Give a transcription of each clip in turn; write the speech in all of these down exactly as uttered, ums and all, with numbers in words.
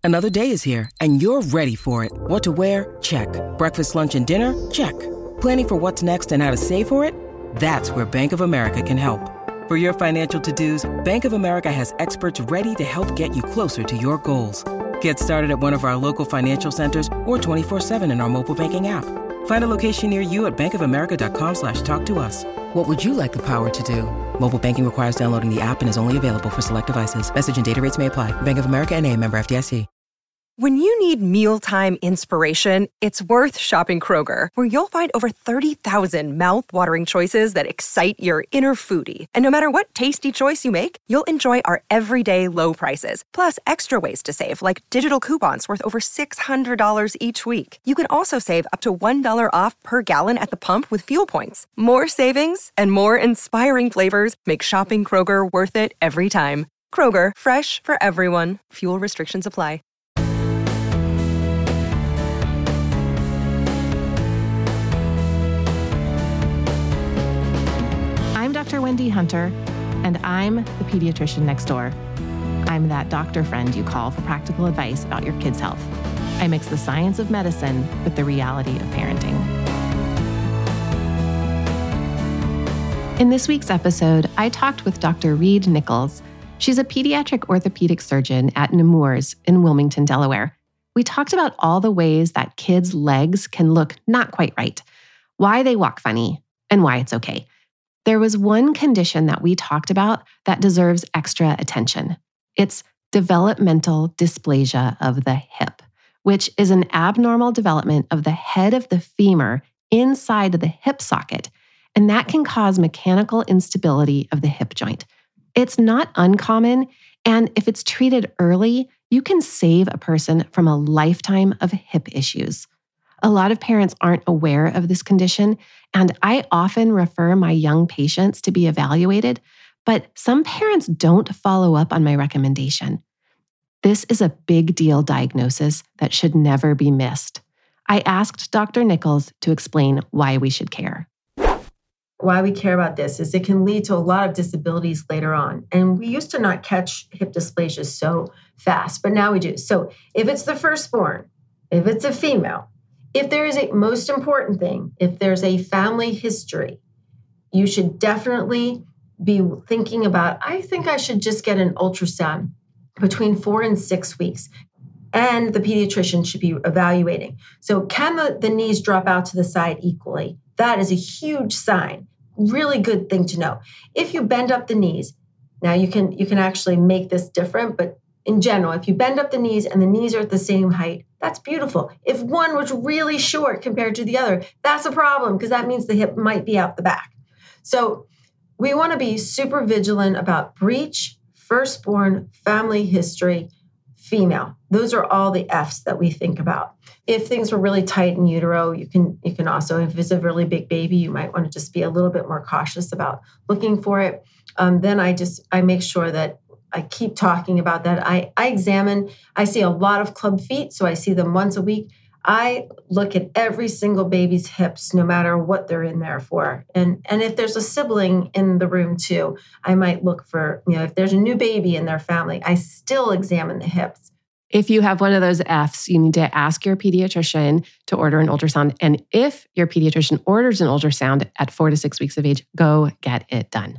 Another day is here, and you're ready for it. What to wear? Check. Breakfast, lunch, and dinner? Check. Planning for what's next and how to save for it? That's where Bank of America can help. For your financial to-dos, Bank of America has experts ready to help get you closer to your goals. Get started at one of our local financial centers or twenty-four seven in our mobile banking app. Find a location near you at bankofamerica.com slash talk to us. What would you like the power to do? Mobile banking requires downloading the app and is only available for select devices. Message and data rates may apply. Bank of America N A, member F D I C. When you need mealtime inspiration, it's worth shopping Kroger, where you'll find over thirty thousand mouth-watering choices that excite your inner foodie. And no matter what tasty choice you make, you'll enjoy our everyday low prices, plus extra ways to save, like digital coupons worth over six hundred dollars each week. You can also save up to one dollar off per gallon at the pump with fuel points. More savings and more inspiring flavors make shopping Kroger worth it every time. Kroger, fresh for everyone. Fuel restrictions apply. I'm Doctor Wendy Hunter, and I'm the pediatrician next door. I'm that doctor friend you call for practical advice about your kid's health. I mix the science of medicine with the reality of parenting. In this week's episode, I talked with Doctor Reed Nichols. She's a pediatric orthopedic surgeon at Nemours in Wilmington, Delaware. We talked about all the ways that kids' legs can look not quite right, why they walk funny, and why it's okay. There was one condition that we talked about that deserves extra attention. It's developmental dysplasia of the hip, which is an abnormal development of the head of the femur inside of the hip socket, and that can cause mechanical instability of the hip joint. It's not uncommon, and if it's treated early, you can save a person from a lifetime of hip issues. A lot of parents aren't aware of this condition, and I often refer my young patients to be evaluated, but some parents don't follow up on my recommendation. This is a big deal diagnosis that should never be missed. I asked Doctor Nichols to explain why we should care. Why we care about this is it can lead to a lot of disabilities later on. And we used to not catch hip dysplasia so fast, but now we do. So if it's the firstborn, if it's a female, if there is a most important thing, if there's a family history, you should definitely be thinking about, I think I should just get an ultrasound between four and six weeks. And the pediatrician should be evaluating. So can the, the knees drop out to the side equally? That is a huge sign. Really good thing to know. If you bend up the knees, now you can you can actually make this different, but in general, if you bend up the knees and the knees are at the same height, that's beautiful. If one was really short compared to the other, that's a problem because that means the hip might be out the back. So we want to be super vigilant about breech, firstborn, family history, female. Those are all the F's that we think about. If things were really tight in utero, you can you can also, if it's a really big baby, you might want to just be a little bit more cautious about looking for it. Um, then I just, I make sure that I keep talking about that. I, I examine, I see a lot of club feet, so I see them once a week. I look at every single baby's hips, no matter what they're in there for. And, and if there's a sibling in the room too, I might look for, you know, if there's a new baby in their family, I still examine the hips. If you have one of those F's, you need to ask your pediatrician to order an ultrasound. And if your pediatrician orders an ultrasound at four to six weeks of age, go get it done.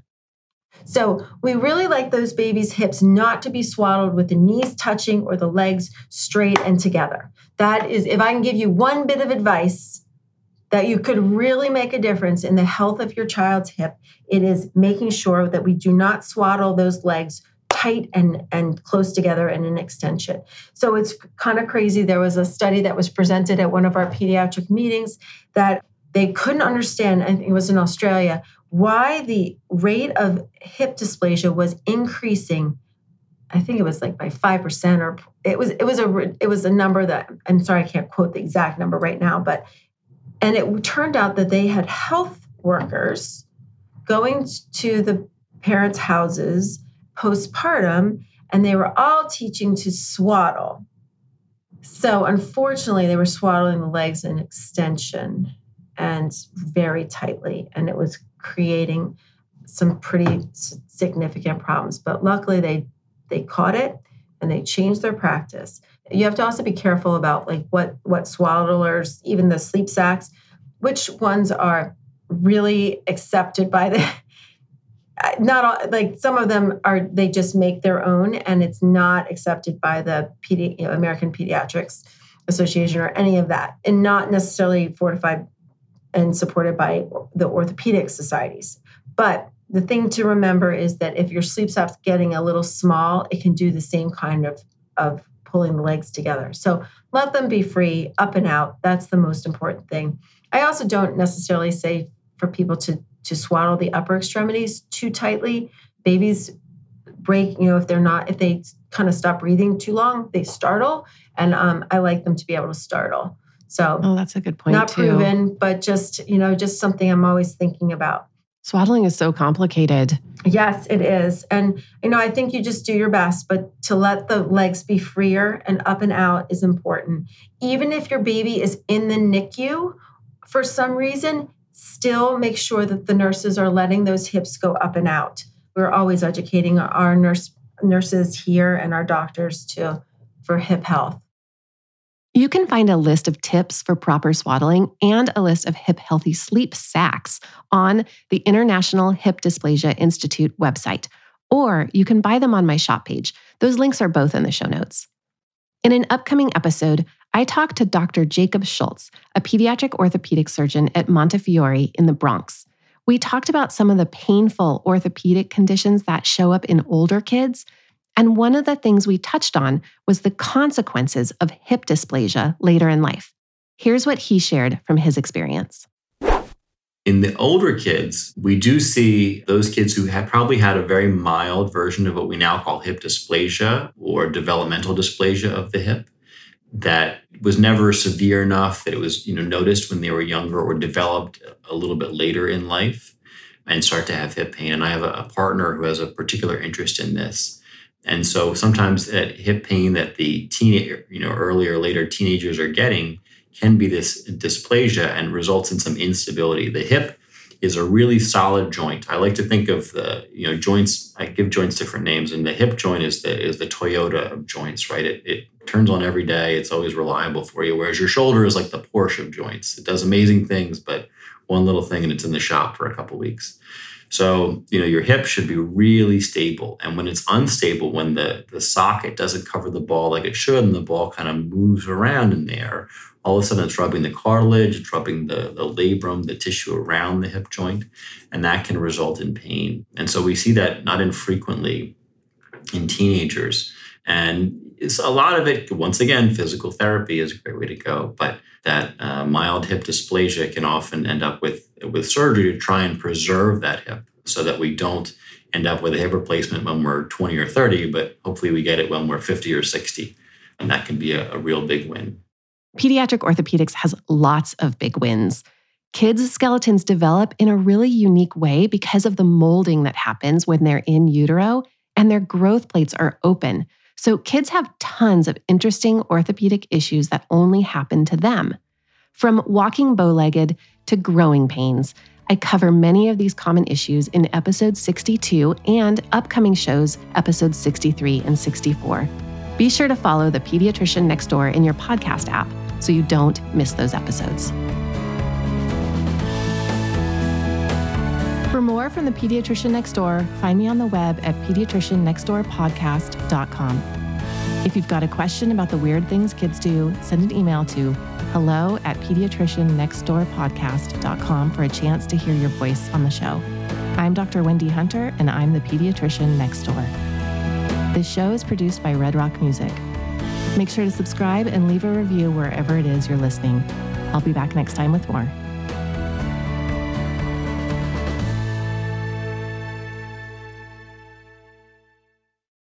So we really like those babies' hips not to be swaddled with the knees touching or the legs straight and together. That is, if I can give you one bit of advice that you could really make a difference in the health of your child's hip, it is making sure that we do not swaddle those legs tight and, and close together in an extension. So it's kind of crazy. There was a study that was presented at one of our pediatric meetings that they couldn't understand, I think it was in Australia, why the rate of hip dysplasia was increasing. I think it was like by five percent, or it was it was a it was a number that, I'm sorry, I can't quote the exact number right now, but and it turned out that they had health workers going to the parents' houses postpartum, and they were all teaching to swaddle. So unfortunately, they were swaddling the legs in extension and very tightly, and it was creating some pretty significant problems. But luckily, they they caught it and they changed their practice. You have to also be careful about like what, what swaddlers, even the sleep sacks, which ones are really accepted by the, not all, like some of them are, they just make their own and it's not accepted by the Pedi- you know, American Pediatrics Association or any of that, and not necessarily fortified and supported by the orthopedic societies. But the thing to remember is that if your sleep sap's getting a little small, it can do the same kind of, of pulling the legs together. So let them be free, up and out. That's the most important thing. I also don't necessarily say for people to, to swaddle the upper extremities too tightly. Babies break, you know, if they're not, if they kind of stop breathing too long, they startle. And um, I like them to be able to startle. So oh, that's a good point. Not too. proven, but just, you know, just something I'm always thinking about. Swaddling is so complicated. Yes, it is. And, you know, I think you just do your best, but to let the legs be freer and up and out is important. Even if your baby is in the N I C U, for some reason, still make sure that the nurses are letting those hips go up and out. We're always educating our nurse nurses here and our doctors to for hip health. You can find a list of tips for proper swaddling and a list of hip-healthy sleep sacks on the International Hip Dysplasia Institute website, or you can buy them on my shop page. Those links are both in the show notes. In an upcoming episode, I talked to Doctor Jacob Schultz, a pediatric orthopedic surgeon at Montefiore in the Bronx. We talked about some of the painful orthopedic conditions that show up in older kids. And one of the things we touched on was the consequences of hip dysplasia later in life. Here's what he shared from his experience. In the older kids, we do see those kids who had probably had a very mild version of what we now call hip dysplasia or developmental dysplasia of the hip that was never severe enough that it was, you know, noticed when they were younger or developed a little bit later in life and start to have hip pain. And I have a, a partner who has a particular interest in this. And so sometimes that hip pain that the teenager, you know, earlier or later teenagers are getting can be this dysplasia and results in some instability. The hip is a really solid joint. I like to think of the, you know, joints, I give joints different names, and the hip joint is the is the Toyota of joints, right? It, it turns on every day. It's always reliable for you, whereas your shoulder is like the Porsche of joints. It does amazing things, but one little thing and it's in the shop for a couple of weeks. So, you know, your hip should be really stable. And when it's unstable, when the, the socket doesn't cover the ball like it should, and the ball kind of moves around in there, all of a sudden it's rubbing the cartilage, it's rubbing the, the labrum, the tissue around the hip joint, and that can result in pain. And so we see that not infrequently in teenagers. And it's a lot of it, once again, physical therapy is a great way to go, but that uh, mild hip dysplasia can often end up with, with surgery to try and preserve that hip so that we don't end up with a hip replacement when we're twenty or thirty, but hopefully we get it when we're fifty or sixty. And that can be a, a real big win. Pediatric orthopedics has lots of big wins. Kids' skeletons develop in a really unique way because of the molding that happens when they're in utero and their growth plates are open. So kids have tons of interesting orthopedic issues that only happen to them. From walking bow-legged to growing pains, I cover many of these common issues in episode sixty-two and upcoming shows, episodes sixty-three and sixty-four. Be sure to follow The Pediatrician Next Door in your podcast app so you don't miss those episodes. For more from The Pediatrician Next Door, find me on the web at pediatrician next door podcast dot com. If you've got a question about the weird things kids do, send an email to hello at pediatrician next door podcast dot com for a chance to hear your voice on the show. I'm Doctor Wendy Hunter, and I'm the Pediatrician Next Door. This show is produced by Red Rock Music. Make sure to subscribe and leave a review wherever it is you're listening. I'll be back next time with more.